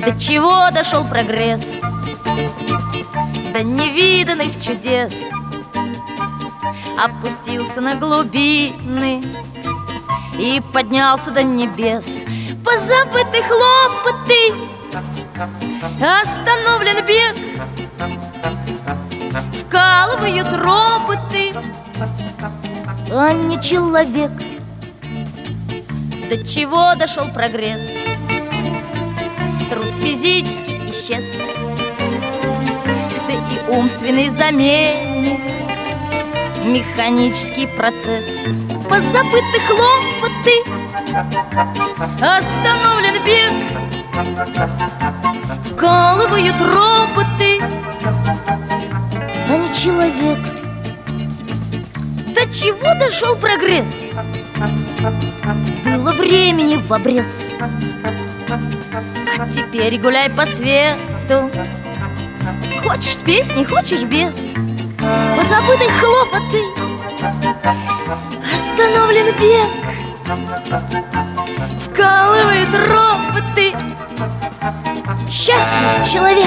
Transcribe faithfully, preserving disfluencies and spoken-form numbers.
До чего дошел прогресс? До невиданных чудес. Опустился на глубины и поднялся до небес. Позабыты хлопоты, остановлен бег, вкалывают роботы, а не человек. До чего дошел прогресс? Труд физически исчез, да и умственный заменит механический процесс. Позабыты хлопоты, остановлен бег, вкалывают роботы, а не человек. До чего дошел прогресс? Было времени в обрез, а теперь гуляй по свету. Хочешь с песней, хочешь без. Позабыты хлопоты, остановлен бег, вкалывают роботы. Счастлив человек.